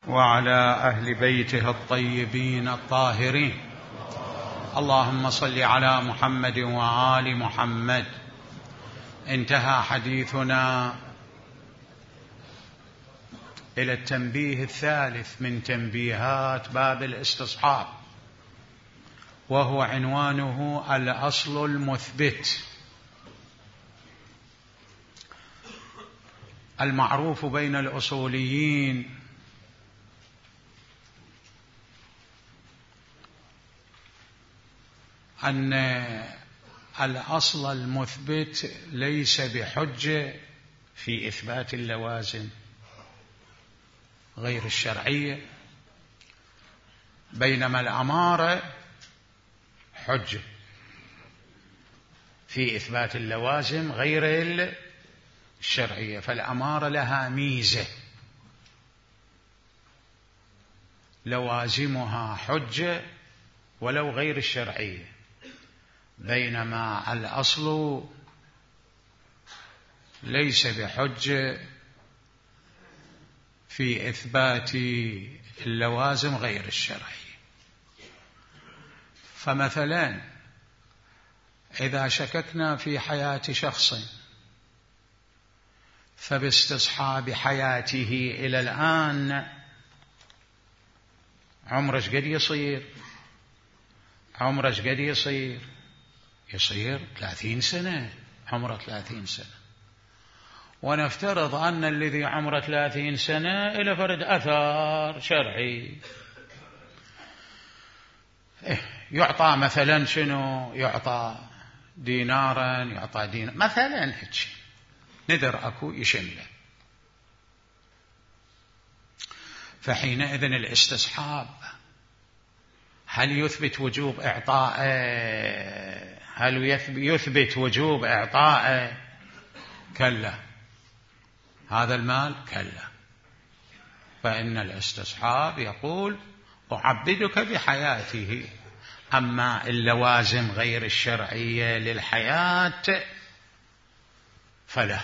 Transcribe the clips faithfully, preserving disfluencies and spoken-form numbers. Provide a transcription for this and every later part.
وعلى أهل بيته الطيبين الطاهرين. اللهم صل على محمد وآل محمد. انتهى حديثنا إلى التنبيه الثالث من تنبيهات باب الاستصحاب، وهو عنوانه الأصل المثبت. المعروف بين الأصوليين أن الأصل المثبت ليس بحجة في إثبات اللوازم غير الشرعية، بينما الأمارة حجة في إثبات اللوازم غير الشرعية. فالأمارة لها ميزة، لوازمها حجة ولو غير الشرعية، بينما الأصل ليس بحجة في إثبات اللوازم غير الشرعية. فمثلا إذا شككنا في حياة شخص، فباستصحاب حياته إلى الآن عمره قد يصير عمره قد يصير يصير ثلاثين سنة، عمره ثلاثين سنة، ونفترض أن الذي عمره ثلاثين سنة إلى فرد أثار شرعي، يعطى مثلا شنو؟ يعطى دينارا، يعطى دينار مثلا، هيك نذر أكو يشمله. فحينئذ الاستصحاب هل يثبت وجوب إعطائه؟ هل يثبت وجوب إعطائه؟ كلا، هذا المال كلا. فإن الاستصحاب يقول أعبدك بحياته، أما اللوازم غير الشرعية للحياة فلا.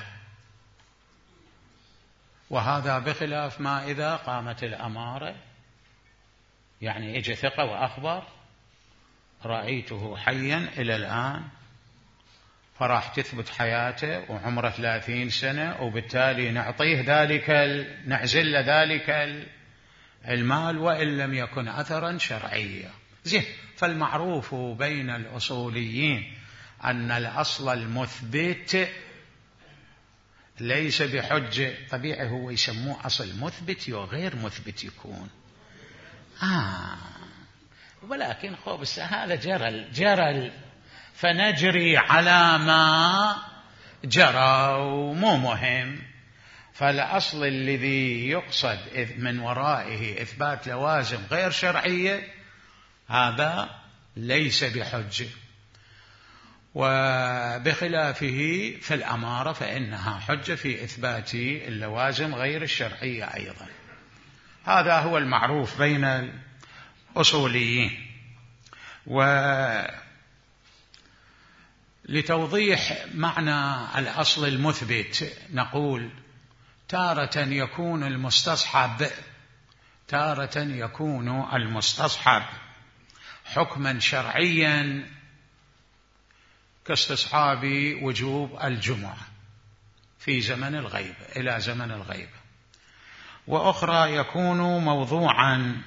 وهذا بخلاف ما إذا قامت الأمارة، يعني اجى ثقة وأخبر رأيته حيا إلى الآن، فراح تثبت حياته وعمره ثلاثين سنة، وبالتالي نعطيه ذلك نعزل ذلك المال وإن لم يكن أثرا شرعيا. زين. فالمعروف بين الأصوليين أن الأصل المثبت ليس بحجة. طبيعي هو يسموه أصل مثبت وغير مثبت يكون آه ولكن خبز هذا جرى جرى فنجري على ما جرى ومو مهم. فالأصل الذي يقصد من ورائه إثبات لوازم غير شرعية هذا ليس بحجة، وبخلافه في الأمارة فإنها حجة في إثبات اللوازم غير الشرعية أيضا. هذا هو المعروف بين الأصوليين. ولتوضيح معنى الأصل المثبت نقول تارة يكون المستصحب تارة يكون المستصحب حكما شرعيا كاستصحاب وجوب الجمعة في زمن الغيبة إلى زمن الغيبة، وأخرى يكون موضوعا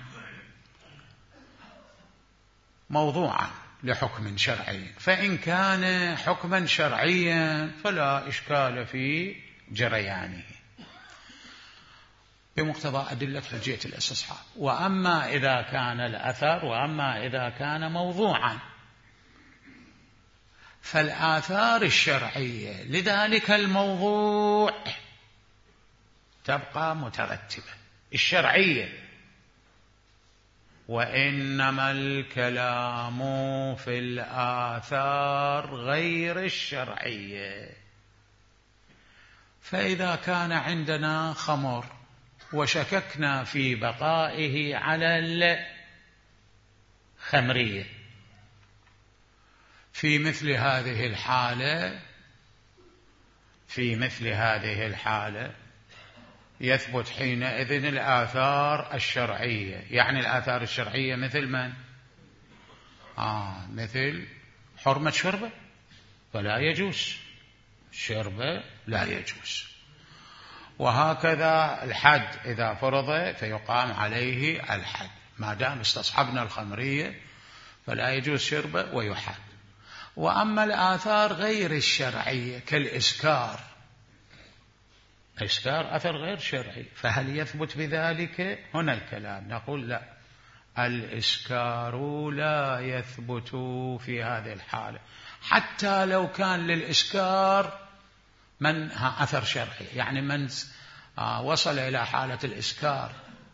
موضوعا لحكم شرعي. فإن كان حكما شرعيا فلا إشكال في جريانه بمقتضى أدلة حجية الاستصحاب. وأما إذا كان الأثر وأما إذا كان موضوعا فالآثار الشرعية لذلك الموضوع تبقى مترتبة الشرعية، وإنما الكلام في الآثار غير الشرعية. فإذا كان عندنا خمر وشككنا في بقائه على الخمرية، في مثل هذه الحالة في مثل هذه الحالة يثبت حينئذ الآثار الشرعية. يعني الآثار الشرعية مثل من؟ آه مثل حرمة شربه فلا يجوز، شربه لا يجوز. وهكذا الحد إذا فرض فيقام عليه الحد، ما دام استصحبنا الخمرية فلا يجوز شربه ويحد. وأما الآثار غير الشرعية كالإسكار، الإسكار أثر غير شرعي، فهل يثبت بذلك؟ هنا الكلام، نقول لا، الإسكار لا يثبت في هذه الحالة، حتى لو كان للإسكار من أثر شرعي. يعني من وصل إلى حالة الإسكار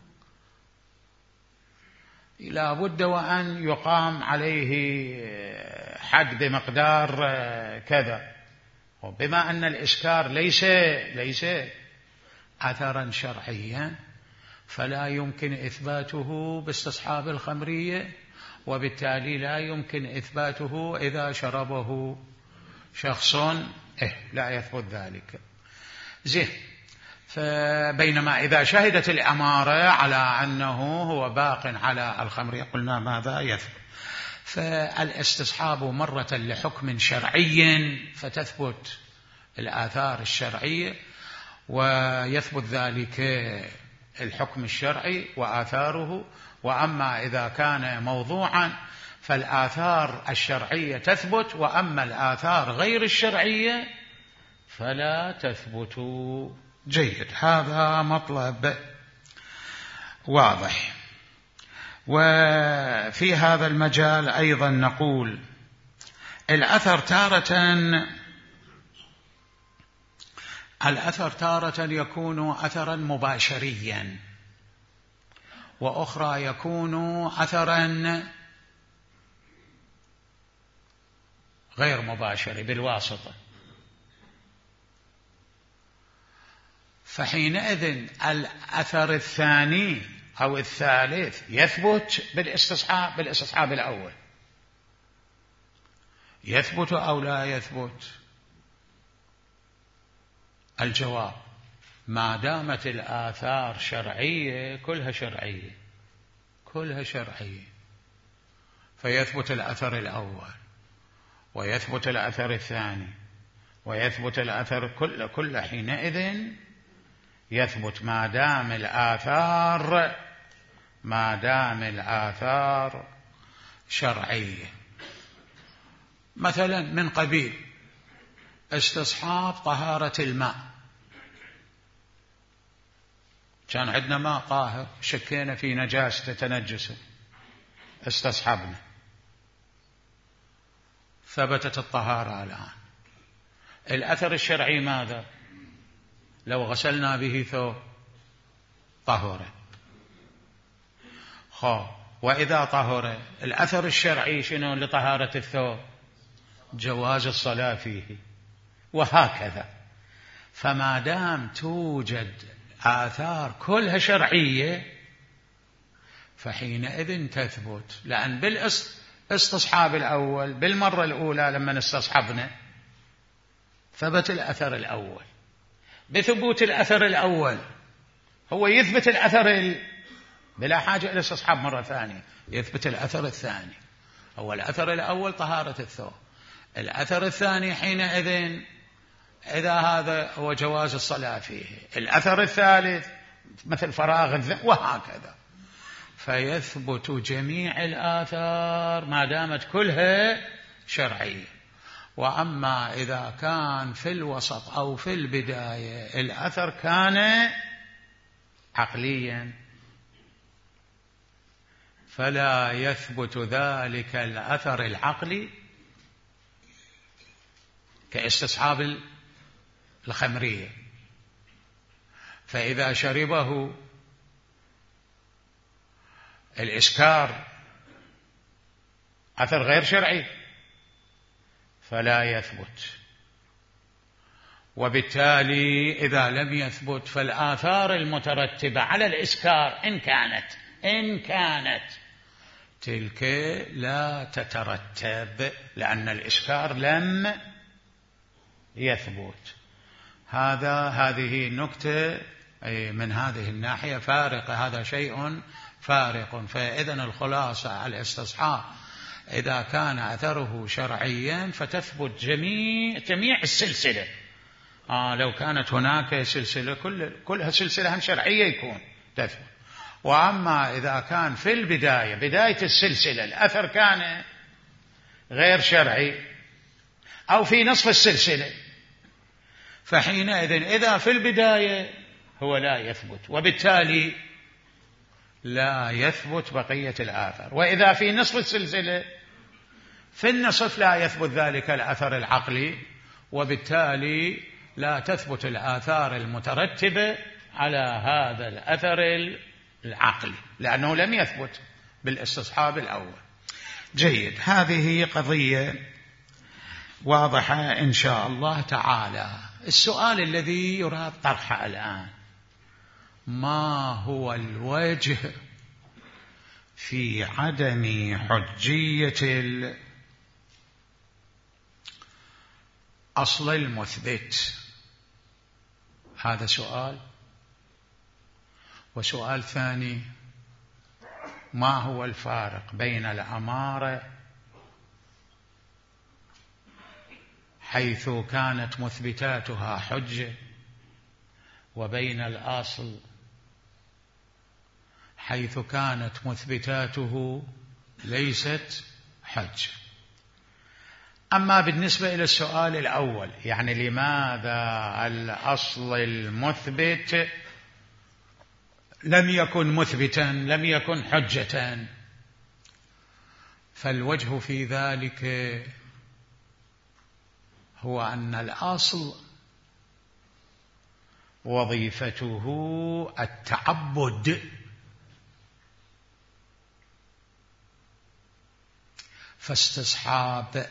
لا بد وأن يقام عليه حد بمقدار كذا، وبما أن الإسكار ليس ليس أثرا شرعيا فلا يمكن إثباته باستصحاب الخمرية، وبالتالي لا يمكن إثباته إذا شربه شخص إيه لا يثبت ذلك. زين، فبينما إذا شهدت الأمارة على أنه هو باق على الخمر قلنا ماذا يثبت. فالاستصحاب مرة لحكم شرعي فتثبت الآثار الشرعية ويثبت ذلك الحكم الشرعي وآثاره. وأما إذا كان موضوعا فالآثار الشرعية تثبت، وأما الآثار غير الشرعية فلا تثبت. جيد، هذا مطلب واضح. وفي هذا المجال أيضا نقول الأثر تارة الأثر تارة يكون أثرا مباشريا، وأخرى يكون أثرا غير مباشر بالواسطة. فحينئذ الأثر الثاني أو الثالث يثبت بالاستصحاب بالاستصحاب الأول، يثبت أو لا يثبت؟ الجواب ما دامت الآثار شرعية كلها شرعية كلها شرعية فيثبت الأثر الأول ويثبت الأثر الثاني ويثبت الأثر كل كل حينئذ يثبت ما دام الآثار ما دام الآثار شرعية. مثلا من قبيل استصحاب طهارة الماء، كان عندنا ماء طاهر شكينا في نجاسة تنجسه استصحبنا، ثبتت الطهارة الآن. الأثر الشرعي ماذا؟ لو غسلنا به ثوب طهر. خو وإذا طهر الأثر الشرعي شنو لطهارة الثوب؟ جواز الصلاة فيه، وهكذا. فما دام توجد آثار كلها شرعية فحينئذ تثبت، لأن بالاستصحاب الأول بالمرة الأولى لما استصحبنا ثبت الأثر الأول. بثبوت الأثر الأول هو يثبت الأثر ال... بلا حاجة إلى استصحاب مرة ثانية، يثبت الأثر الثاني. هو الأثر الأول طهارة الثوب، الأثر الثاني حينئذ إذا هذا هو جواز الصلاة فيه، الأثر الثالث مثل فراغ الذهن، وهكذا. فيثبت جميع الآثار ما دامت كلها شرعية. وأما إذا كان في الوسط أو في البداية الأثر كان عقليا فلا يثبت ذلك الأثر العقلي كاستصحاب الخمرية. فإذا شربه الإسكار أثر غير شرعي فلا يثبت. وبالتالي إذا لم يثبت فالآثار المترتبة على الإسكار إن كانت إن كانت تلك لا تترتب، لأن الإسكار لم يثبت. هذا هذه النكتة من هذه الناحية فارقة، هذا شيء فارق. فإذا الخلاصة الاستصحاب إذا كان أثره شرعيا فتثبت جميع جميع السلسلة. آه لو كانت هناك سلسلة كل كلها سلسلة شرعية يكون تثبت. وأما إذا كان في البداية بداية السلسلة الأثر كان غير شرعي أو في نصف السلسلة، فحينئذ إذا في البداية هو لا يثبت، وبالتالي لا يثبت بقية الآثار. وإذا في نصف السلسلة في النصف لا يثبت ذلك الأثر العقلي، وبالتالي لا تثبت الآثار المترتبة على هذا الأثر العقلي لأنه لم يثبت بالاستصحاب الأول. جيد، هذه قضية واضحة إن شاء الله تعالى. السؤال الذي يراد طرحه الآن: ما هو الوجه في عدم حجية الأصل المثبت؟ هذا سؤال. وسؤال ثاني: ما هو الفارق بين الأمارة حيث كانت مثبتاتها حجة وبين الأصل حيث كانت مثبتاته ليست حجة؟ أما بالنسبة إلى السؤال الأول، يعني لماذا الأصل المثبت لم يكن مثبتا لم يكن حجة، فالوجه في ذلك هو أن الأصل وظيفته التعبد، فاستصحاب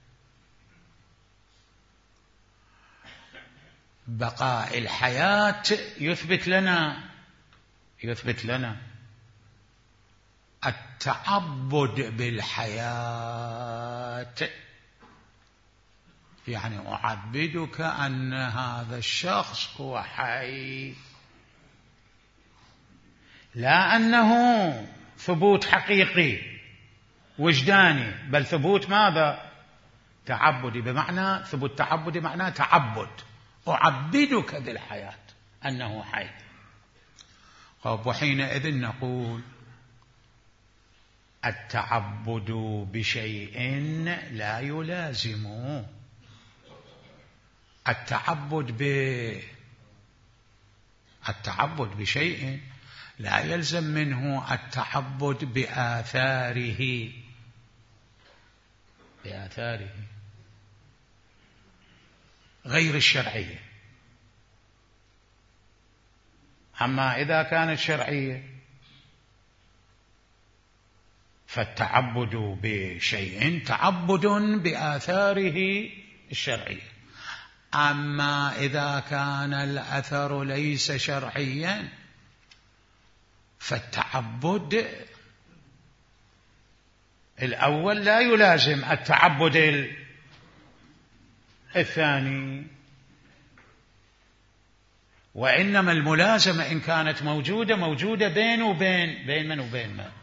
بقاء الحياة يثبت لنا يثبت لنا التعبد بالحياة، يعني أعبدك أن هذا الشخص هو حي، لا أنه ثبوت حقيقي وجداني، بل ثبوت ماذا؟ تعبدي، بمعنى ثبوت تعبدي معناه تعبد، أعبدك بالحياة أنه حي. وحينئذ نقول التعبد بشيء لا يلازم التعبد ب التعبد بشيء لا يلزم منه التعبد بآثاره بآثاره غير الشرعية. أما إذا كانت شرعية فالتعبد بشيء تعبد بآثاره الشرعية. أما إذا كان الأثر ليس شرعيا فالتعبد الأول لا يلازم التعبد الثاني، وإنما الملازمة إن كانت موجودة موجودة بين وبين بين من وبين من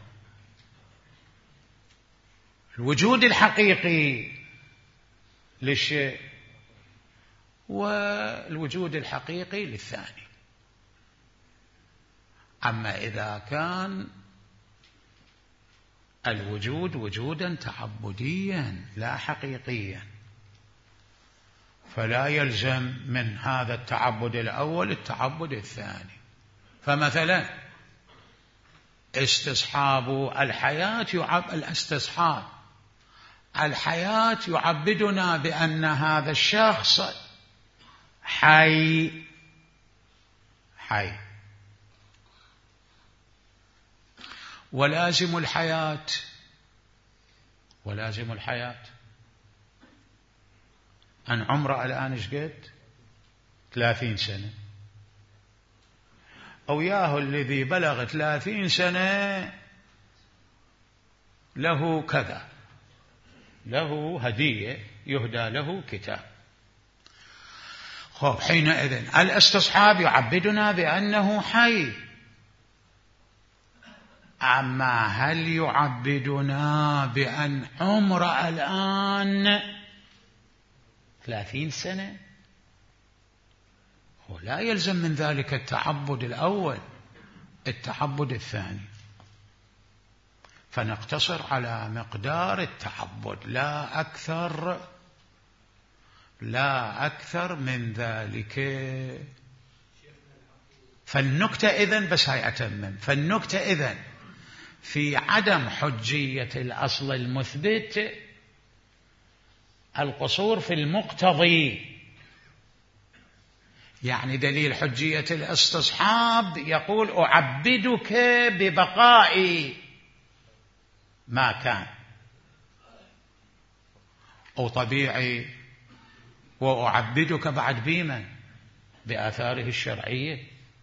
الوجود الحقيقي للشيء والوجود الحقيقي للثاني. أما إذا كان الوجود وجودا تعبديا لا حقيقيا فلا يلزم من هذا التعبد الأول التعبد الثاني. فمثلا استصحاب الحياة يعب الاستصحاب الحياة يعبدنا بأن هذا الشخص حي حي ولازم الحياة ولازم الحياة أن عمره الآن إيش قد ثلاثين سنة، أو ياهو الذي بلغ ثلاثين سنة له كذا، له هدية يهدى له كتاب. خب حينئذ الاستصحاب يعبدنا بأنه حي، أما هل يعبدنا بأن عمر الآن ثلاثين سنة؟ ولا يلزم من ذلك التعبد الأول، التعبد الثاني، فنقتصر على مقدار التعبد لا أكثر، لا أكثر من ذلك. فالنكتة إذن، بس هاي أتمم، فالنكتة إذن في عدم حجية الأصل المثبت القصور في المقتضي، يعني دليل حجية الاستصحاب يقول أعبدك ببقاء ما كان، أو طبيعي، وأعبدك بعد بيمن بآثاره الشرعية،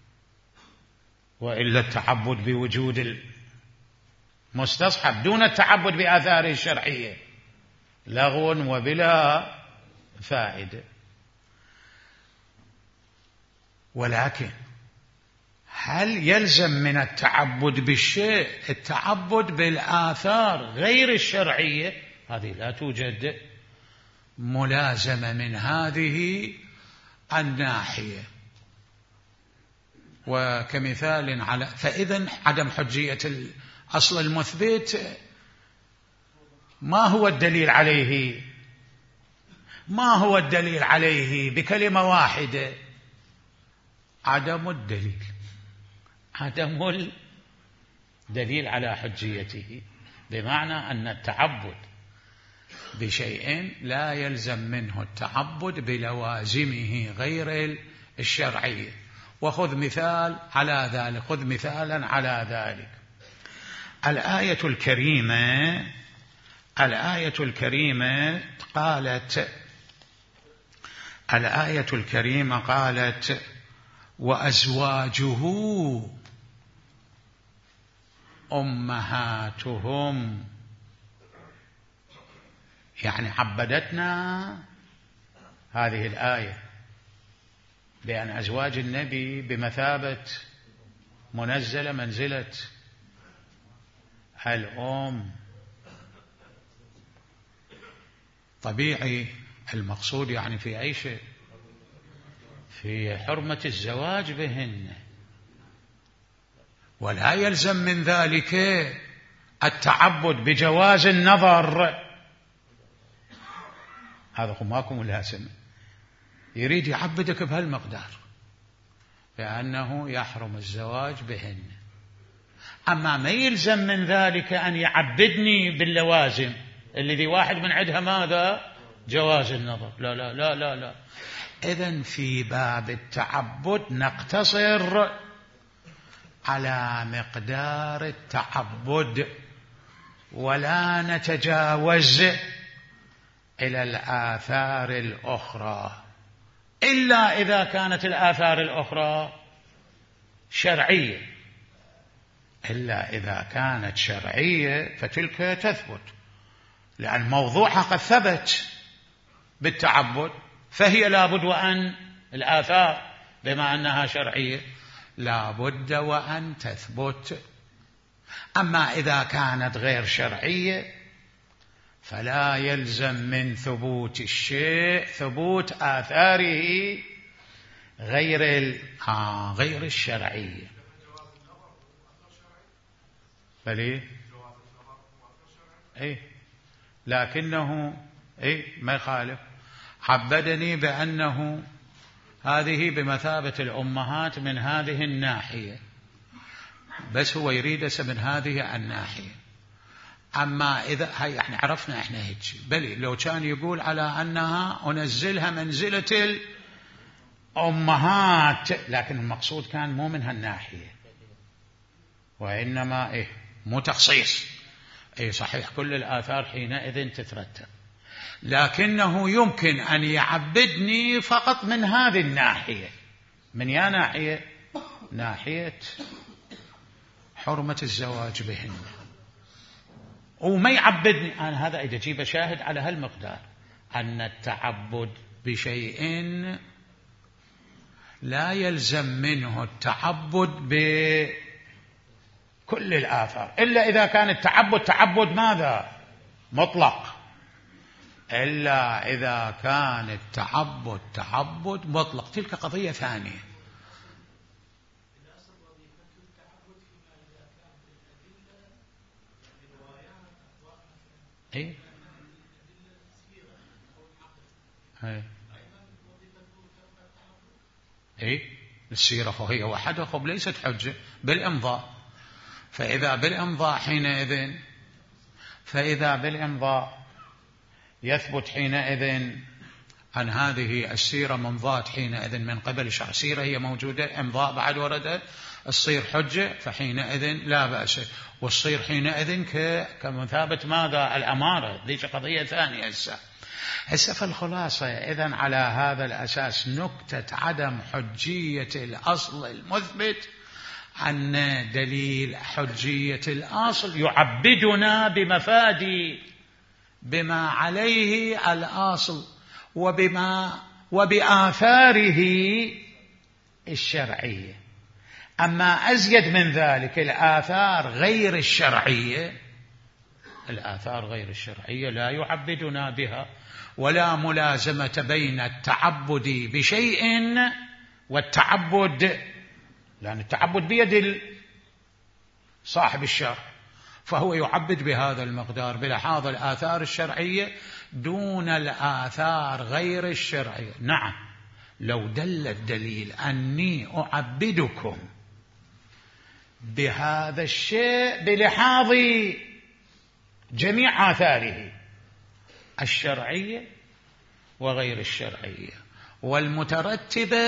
وإلا التعبد بوجود المستصحب دون التعبد بآثاره الشرعية لغو وبلا فائدة. ولكن هل يلزم من التعبد بالشيء التعبد بالآثار غير الشرعية؟ هذه لا توجد ملازمة من هذه الناحية. وكمثال على فإذن عدم حجية الأصل المثبت ما هو الدليل عليه؟ ما هو الدليل عليه بكلمة واحدة؟ عدم الدليل، عدم الدليل على حجيته، بمعنى أن التعبد بشيء لا يلزم منه التعبد بلوازمه غير الشرعية. وخذ مثال على ذلك، خذ مثالا على ذلك. الآية الكريمة الآية الكريمة قالت الآية الكريمة قالت وأزواجه أمهاتهم، يعني عبدتنا هذه الآية بأن أزواج النبي بمثابة منزلة منزلة الأم. طبيعي المقصود يعني في أي شيء، في حرمة الزواج بهن، ولا يلزم من ذلك التعبد بجواز النظر. هذا ماكم لازم، يريد يعبدك بهالمقدار لأنه يحرم الزواج بهن، أما ما يلزم من ذلك أن يعبدني باللوازم الذي واحد من عندها ماذا؟ جواز النظر. لا لا لا لا لا. إذن في باب التعبد نقتصر على مقدار التعبد ولا نتجاوز إلى الآثار الأخرى، إلا إذا كانت الآثار الأخرى شرعية، إلا إذا كانت شرعية فتلك تثبت، لأن موضوعها قد ثبت بالتعبد، فهي لابد وأن الآثار بما أنها شرعية لابد وأن تثبت. أما إذا كانت غير شرعية فلا يلزم من ثبوت الشيء ثبوت آثاره غير ال... آه غير الشرعية. بلي إيه، لكنه إيه ما يخالف، عبدني بأنه هذه بمثابة الأمهات من هذه الناحية، بس هو يريد من هذه الناحية. أما إذا هي احنا عرفنا احنا هيك، بلي لو كان يقول على أنها أنزلها منزلة الأمهات، لكن المقصود كان مو من هالناحية، وإنما إيه مو تخصيص. إيه صحيح كل الآثار حينئذ تترتب، لكنه يمكن أن يعبدني فقط من هذه الناحية. من يا ناحية؟ ناحية حرمة الزواج بهن، وما يعبدني أنا. هذا إذا جيب شاهد على هالمقدار أن التعبد بشيء لا يلزم منه التعبد بكل الآثار، إلا إذا كان التعبد تعبد ماذا؟ مطلق. إلا إذا كان التعبد تعبد مطلق، تلك قضية ثانية. إيه؟ إيه؟ إيه؟ السيرة فهي وحدها ليست حجة بالإمضاء. فإذا بالإمضاء حينئذ فإذا بالإمضاء يثبت حينئذ أن هذه السيرة ممضات حينئذ من قبل شخص، سيرة هي موجودة، إمضاء بعد وردت، الصير حجة، فحينئذ لا بأس. والصير حينئذ كمثابة ماذا؟ الأمارة. دي قضية ثانية. هسه هسه فالخلاصة إذن على هذا الأساس نكتة عدم حجية الأصل المثبت أن دليل حجية الأصل يعبدنا بمفادي بما عليه الأصل وبما وبآثاره الشرعية. أما أزيد من ذلك الآثار غير الشرعية، الآثار غير الشرعية لا يعبدنا بها، ولا ملازمة بين التعبد بشيء والتعبد، لأن التعبد بيد صاحب الشرع، فهو يعبد بهذا المقدار بلحاظ الآثار الشرعية دون الآثار غير الشرعية. نعم، لو دل الدليل أني أعبدكم بهذا الشيء بلحاظ جميع آثاره الشرعية وغير الشرعية والمترتبة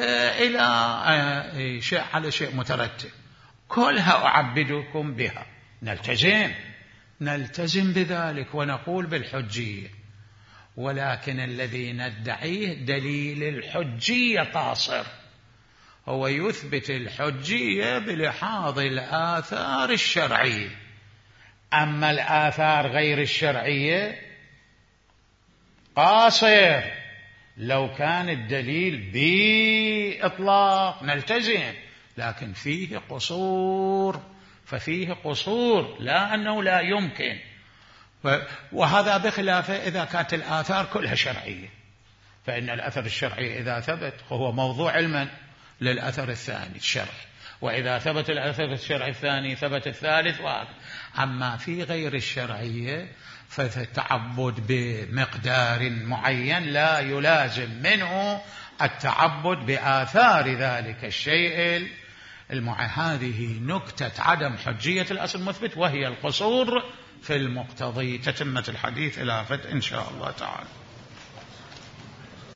إلى شيء على شيء مترتب، كلها أعبدكم بها، نلتزم نلتزم بذلك ونقول بالحجية. ولكن الذي ندعيه دليل الحجية قاصر، هو يثبت الحجية بلحاظ الآثار الشرعية. أما الآثار غير الشرعية قاصر، لو كان الدليل بإطلاق نلتزم، لكن فيه قصور، ففيه قصور، لا أنه لا يمكن. وهذا بخلاف إذا كانت الآثار كلها شرعية، فإن الأثر الشرعي إذا ثبت هو موضوع علما للأثر الثاني الشرعي، وإذا ثبت الأثر الشرعي الثاني ثبت الثالث وهذا. أما في غير الشرعية فالتعبد بمقدار معين لا يلازم منه التعبد بآثار ذلك الشيء المعين. هذه نكتة عدم حجية الأصل المثبت، وهي القصور في المقتضي. تتمة الحديث إلى غد إن شاء الله تعالى.